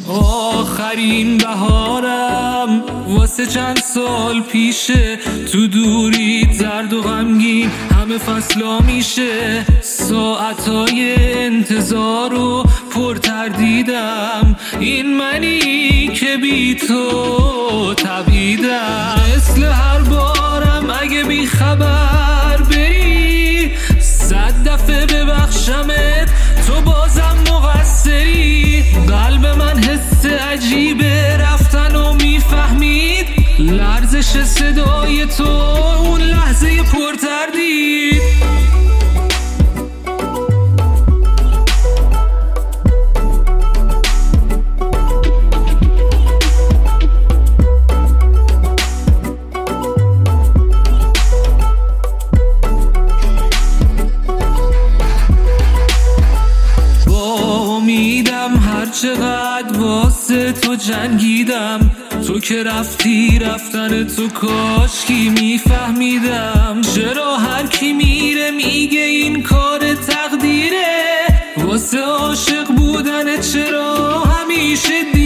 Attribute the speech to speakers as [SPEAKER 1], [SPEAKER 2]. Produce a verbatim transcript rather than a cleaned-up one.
[SPEAKER 1] آخرین بهارم واسه چند سال پیشه، تو دوری زرد و غمگین همه فصلا میشه. ساعتای انتظار رو پر تردیدم، این منی که بی تو تبیدم. مثل هر بارم اگه بی خبر بری، صد دفعه ببخشمت تو بازم مقصری. قلب من حس عجیبه رفتن و میفهمید، لرزش صدای تو اون لحظه پر تردید. چقدر واسه تو جنگیدم، تو که رفتی رفتن تو کاشکی میفهمیدم. چرا هر کی میره میگه این کار تقدیره، واسه عاشق بودن چرا همیشه